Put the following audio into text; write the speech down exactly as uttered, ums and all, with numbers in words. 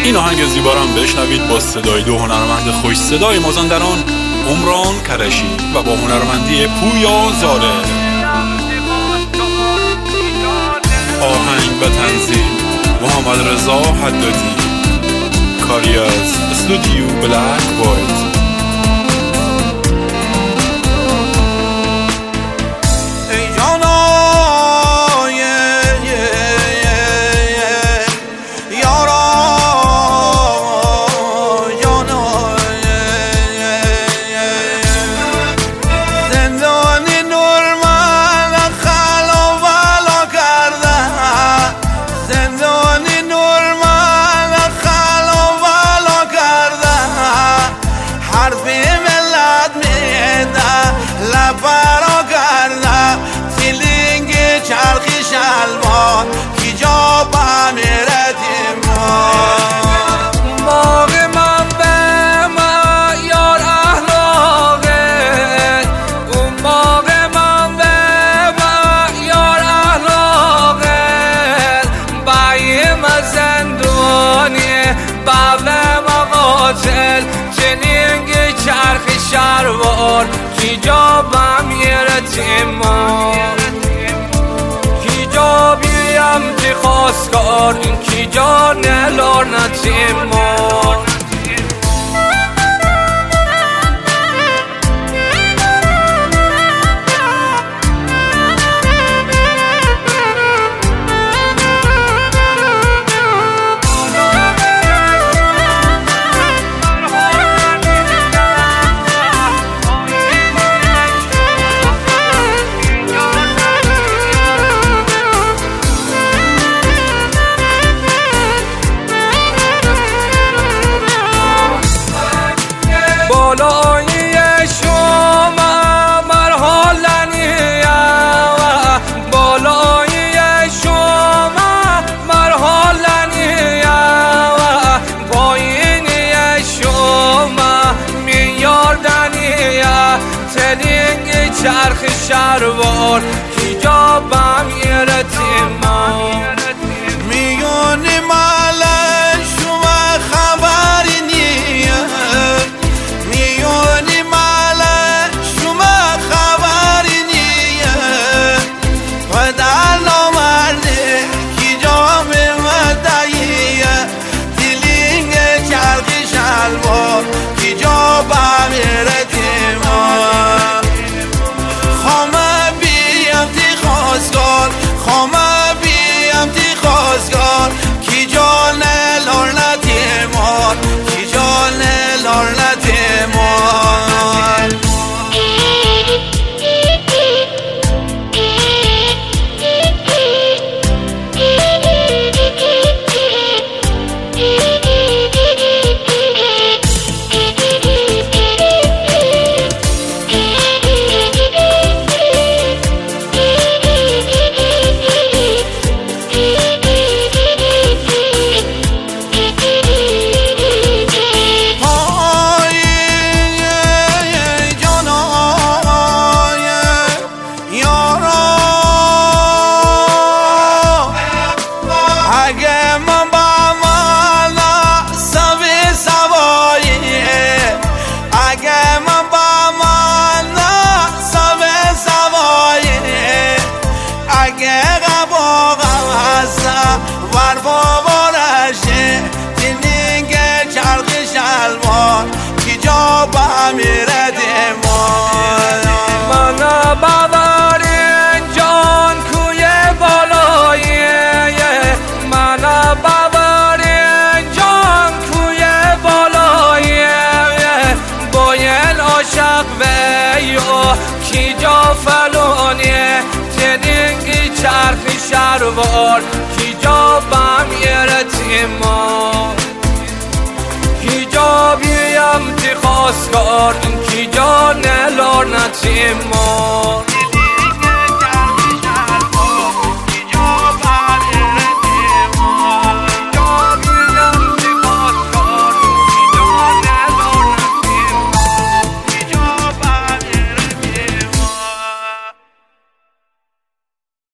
این آهنگ زیبا رو هم بشنوید با صدای دو هنرمند خوش صدای مازندران، عمران کرشی و با هنرمندی پویا زاره. آهنگ و تنظیم محمد رضا حدادی، کاری از استودیو بلک وایت. چنینگ چرخ شروار کی جا بم یرتیما کی جا بیم تی خواستگار کی جا نلار نتیما. بالای شما مرحلنیه بالای شما مرحلنیه پایینی شما میاردنیه تلینگ چرخ شروار کی جا بم یرتیما میونی مال شما خبری نیه میونی مال شما خبری نیه و در نامرده کی جا مدعیه دیلینگ چرخی شلوار کی جا بمیرتیما خامه بیم تی خواستگار خامه بیم تی خواستگار کی جا نلار نتیمار کی جا نلار نتیمار. ور بابارشه تینینگ چرخ شلوار کی جا بمیره دیمان مانا باورین جان کوی بالاییه مانا باورین جان کوی بالاییه باید عاشق ویو کی جا فلونیه تینینگ چرخ شروار کی جا بم یرتیما کی جا بیم تی خواستگار کی جا نلار نتیما.